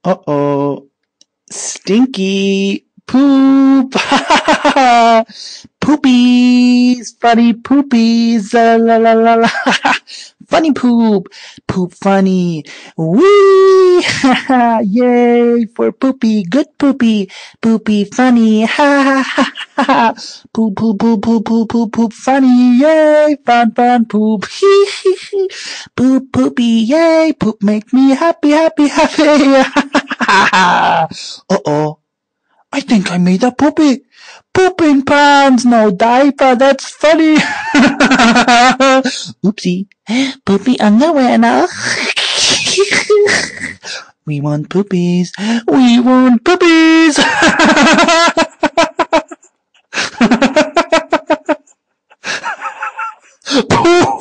Uh-oh. Stinky poop. Poopies. Funny poopies. La la la la. Funny poop. Poop funny. Wee. Yay for poopy. Good poopy. Poopy funny. Ha ha ha. Poop poop poop poop poop poop poop funny. Yay. Fun fun poop. Hee hee hee. Poop poopy. Yay. Poop make me happy happy happy. Uh-oh. I think I made a poopy. Pooping pants, no diaper, that's funny. Oopsie. Poopy underwear now. We want poopies. We want poopies. Poop.